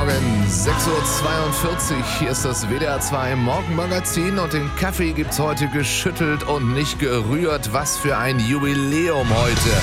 Morgen, 6:42 Uhr. Hier ist das WDR 2 Morgenmagazin und den Kaffee gibt's heute geschüttelt und nicht gerührt. Was für ein Jubiläum heute.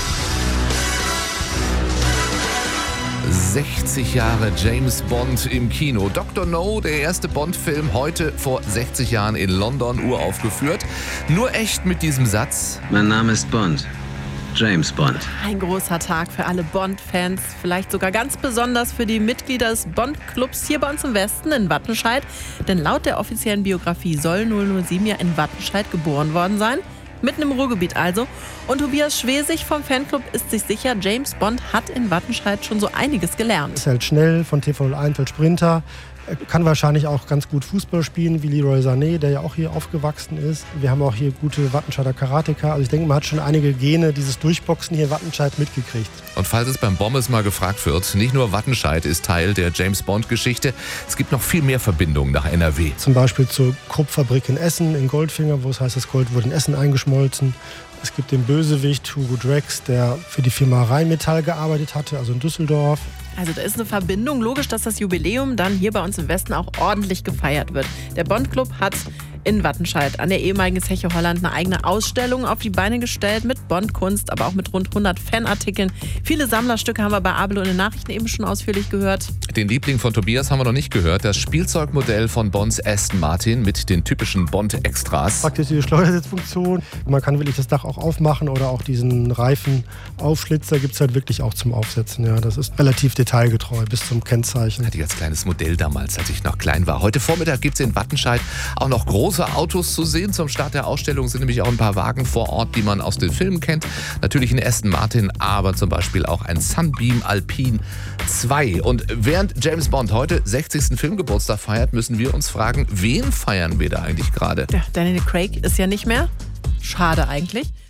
60 Jahre James Bond im Kino. Dr. No, der erste Bond-Film, heute vor 60 Jahren in London uraufgeführt. Nur echt mit diesem Satz: Mein Name ist Bond. James Bond. Ein großer Tag für alle Bond-Fans, vielleicht sogar ganz besonders für die Mitglieder des Bond-Clubs hier bei uns im Westen in Wattenscheid. Denn laut der offiziellen Biografie soll 007 ja in Wattenscheid geboren worden sein. Mitten im Ruhrgebiet also. Und Tobias Schwesig vom Fanclub ist sich sicher, James Bond hat in Wattenscheid schon so einiges gelernt. Ist halt schnell, von TV01 halt Sprinter. Er kann wahrscheinlich auch ganz gut Fußball spielen, wie Leroy Sané, der ja auch hier aufgewachsen ist. Wir haben auch hier gute Wattenscheider Karateka. Also ich denke, man hat schon einige Gene, dieses Durchboxen hier in Wattenscheid mitgekriegt. Und falls es beim Bommes mal gefragt wird, nicht nur Wattenscheid ist Teil der James-Bond-Geschichte, es gibt noch viel mehr Verbindungen nach NRW. Zum Beispiel zur Krupp-Fabrik in Essen, in Goldfinger, wo es heißt, das Gold wurde in Essen eingeschmolzen. Es gibt den Bösewicht Hugo Drax, der für die Firma Rheinmetall gearbeitet hatte, also in Düsseldorf. Also da ist eine Verbindung. Logisch, dass das Jubiläum dann hier bei uns im Westen auch ordentlich gefeiert wird. Der Bond-Club hat in Wattenscheid an der ehemaligen Zeche Holland eine eigene Ausstellung auf die Beine gestellt mit Bond-Kunst, aber auch mit rund 100 Fanartikeln. Viele Sammlerstücke haben wir bei Abel und in den Nachrichten eben schon ausführlich gehört. Den Liebling von Tobias haben wir noch nicht gehört. Das Spielzeugmodell von Bonds Aston Martin mit den typischen Bond-Extras. Praktisch die Schleudersitzfunktion. Man kann wirklich das Dach auch aufmachen oder auch diesen Reifenaufschlitzer gibt es halt wirklich auch zum Aufsetzen. Ja, das ist relativ detailgetreu bis zum Kennzeichen. Hatte ich als kleines Modell damals, als ich noch klein war. Heute Vormittag gibt es in Wattenscheid auch noch große Autos zu sehen. Zum Start der Ausstellung sind nämlich auch ein paar Wagen vor Ort, die man aus den Filmen kennt. Natürlich ein Aston Martin, aber zum Beispiel auch ein Sunbeam Alpine 2. Und während James Bond heute 60. Filmgeburtstag feiert, müssen wir uns fragen, wen feiern wir da eigentlich gerade? Ja, Daniel Craig ist ja nicht mehr. Schade eigentlich.